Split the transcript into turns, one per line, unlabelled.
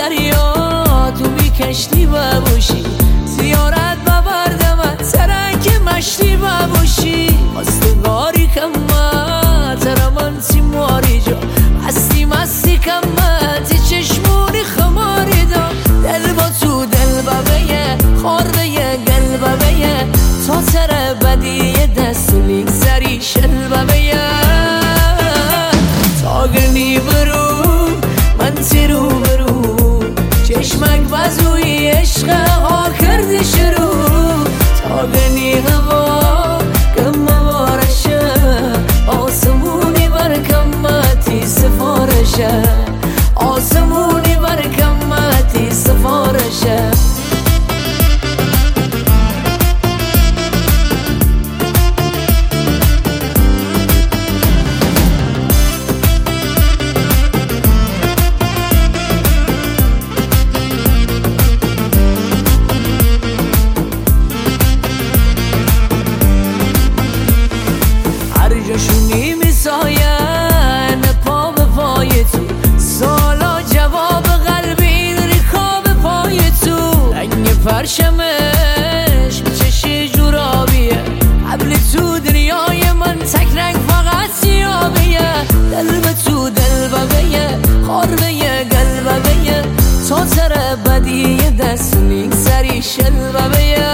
دریا تو بی کشتی ببوشی زیارت ببرده من ترک مشتی ببوشی خواستگاری کمه ترمن سیماری جا مستی مستی کمه تی چشمونی خماری دا دل با تو دل ببیه خورده گل ببیه تا تره بدی دستولیک سری شل ببیه تاگرنی برو من تیرو برو چشمک بزوی عشق ها کردی شروع تاگرنی هوا کم بارشه آسمونی بر کمتی سفارشه آسمونی بر کمتی سفارشه جاشونی میساین پا به پای تو سالا جواب قلبی ریخا به پای تو رنگ پرشمش چشی جورابیه قبل تو دنیای من تک رنگ فقط سیابیه دل به تو دل ببیه خورده گل ببیه تا تره بدی دستونیک سری شل ببیه